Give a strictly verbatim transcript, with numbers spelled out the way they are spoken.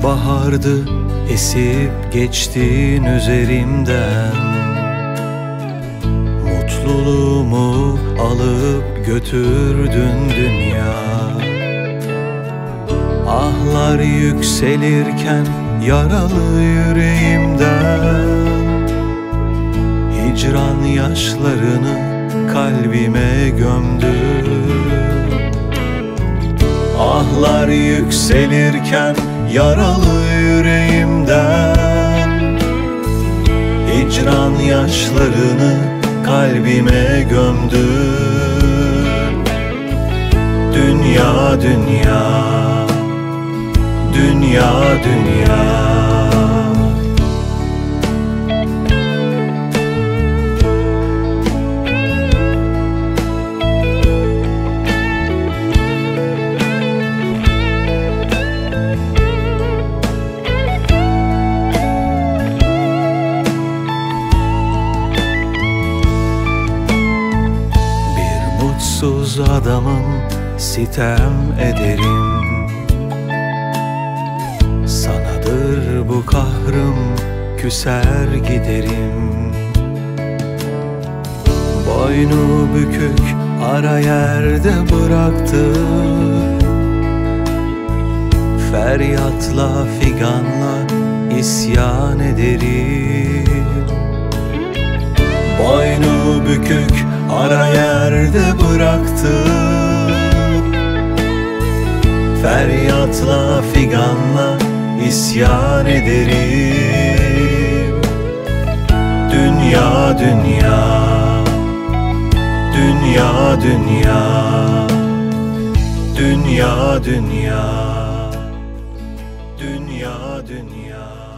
Bahardı esip geçtin üzerimden, mutluluğumu alıp götürdün dünya. Ahlar yükselirken yaralı yüreğimden, hicran yaşlarını kalbime gömdün. Ahlar yükselirken yaralı yüreğimden, hicran yaşlarını kalbime gömdün. Dünya dünya, dünya dünya. Mutsuz adamım, sitem ederim. Sanadır bu kahrım, küser giderim. Boynu bükük ara yerde bıraktı, feryatla figanla isyan ederim. Boynu bükük ara yerde bıraktı, feryatla figanla isyan ederim. Dünya dünya, dünya dünya, dünya dünya, dünya dünya.